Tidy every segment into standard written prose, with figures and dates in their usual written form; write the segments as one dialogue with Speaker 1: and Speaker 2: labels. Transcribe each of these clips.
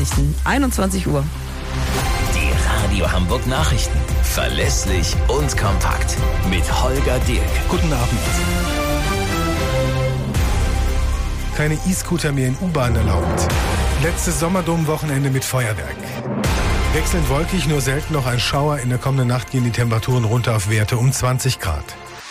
Speaker 1: Nachrichten, 21 Uhr.
Speaker 2: Die Radio Hamburg Nachrichten. Verlässlich und kompakt. Mit Holger Dirk.
Speaker 3: Guten Abend. Keine E-Scooter mehr in U-Bahn erlaubt. Letztes Sommerdom-Wochenende mit Feuerwerk. Wechselnd wolkig, nur selten noch ein Schauer. In der kommenden Nacht gehen die Temperaturen runter auf Werte um 20 Grad.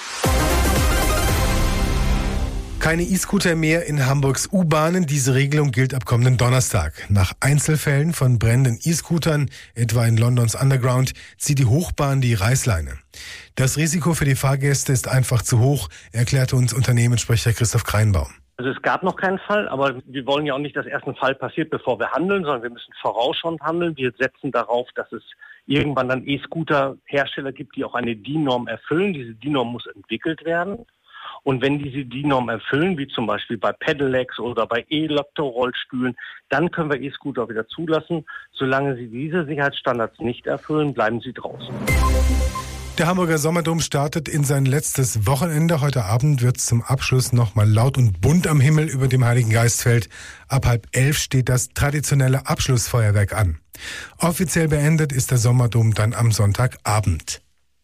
Speaker 3: Keine E-Scooter mehr in Hamburgs U-Bahnen. Diese Regelung gilt ab kommenden Donnerstag. Nach Einzelfällen von brennenden E-Scootern, etwa in Londons Underground, zieht die Hochbahn die Reißleine. Das Risiko für die Fahrgäste ist einfach zu hoch, erklärte uns Unternehmenssprecher Christoph Kreinbaum.
Speaker 4: Also es gab noch keinen Fall, aber wir wollen ja auch nicht, dass erst ein Fall passiert, bevor wir handeln, sondern wir müssen vorausschauend handeln. Wir setzen darauf, dass es irgendwann dann E-Scooter-Hersteller gibt, die auch eine DIN-Norm erfüllen. Diese DIN-Norm muss entwickelt werden. Und wenn diese DIN-Norm erfüllen, wie zum Beispiel bei Pedelecs oder bei E-Laptop-Rollstühlen, dann können wir E-Scooter wieder zulassen. Solange sie diese Sicherheitsstandards nicht erfüllen, bleiben sie draußen.
Speaker 3: Der Hamburger Sommerdom startet in sein letztes Wochenende. Heute Abend wird es zum Abschluss nochmal laut und bunt am Himmel über dem Heiligen Geistfeld. Ab 10:30 steht das traditionelle Abschlussfeuerwerk an. Offiziell beendet ist der Sommerdom dann am Sonntagabend.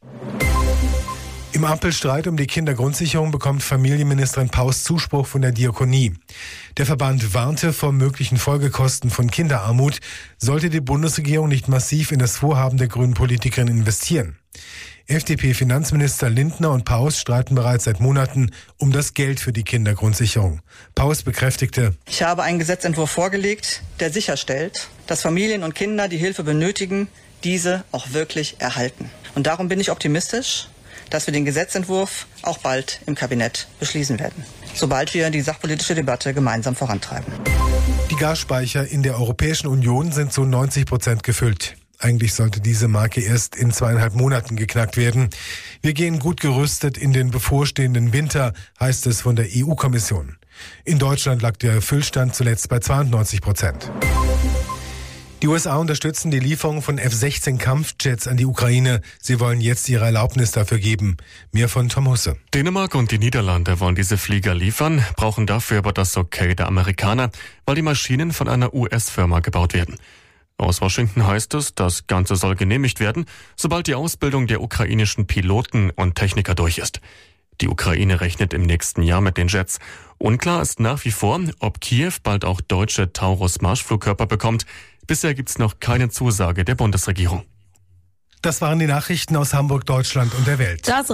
Speaker 3: Im Ampelstreit um die Kindergrundsicherung bekommt Familienministerin Paus Zuspruch von der Diakonie. Der Verband warnte vor möglichen Folgekosten von Kinderarmut, sollte die Bundesregierung nicht massiv in das Vorhaben der grünen Politikerin investieren. FDP-Finanzminister Lindner und Paus streiten bereits seit Monaten um das Geld für die Kindergrundsicherung. Paus bekräftigte:
Speaker 5: Ich habe einen Gesetzentwurf vorgelegt, der sicherstellt, dass Familien und Kinder, die Hilfe benötigen, diese auch wirklich erhalten. Und darum bin ich optimistisch, dass wir den Gesetzentwurf auch bald im Kabinett beschließen werden, sobald wir die sachpolitische Debatte gemeinsam vorantreiben.
Speaker 3: Die Gasspeicher in der Europäischen Union sind zu 90% gefüllt. Eigentlich sollte diese Marke erst in 2,5 Monaten geknackt werden. Wir gehen gut gerüstet in den bevorstehenden Winter, heißt es von der EU-Kommission. In Deutschland lag der Füllstand zuletzt bei 92%. Die USA unterstützen die Lieferung von F-16 Kampfjets an die Ukraine. Sie wollen jetzt ihre Erlaubnis dafür geben. Mehr von Tom Husse.
Speaker 6: Dänemark und die Niederlande wollen diese Flieger liefern, brauchen dafür aber das Okay der Amerikaner, weil die Maschinen von einer US-Firma gebaut werden. Aus Washington heißt es, das Ganze soll genehmigt werden, sobald die Ausbildung der ukrainischen Piloten und Techniker durch ist. Die Ukraine rechnet im nächsten Jahr mit den Jets. Unklar ist nach wie vor, ob Kiew bald auch deutsche Taurus-Marschflugkörper bekommt. Bisher gibt's noch keine Zusage der Bundesregierung.
Speaker 3: Das waren die Nachrichten aus Hamburg, Deutschland und der Welt.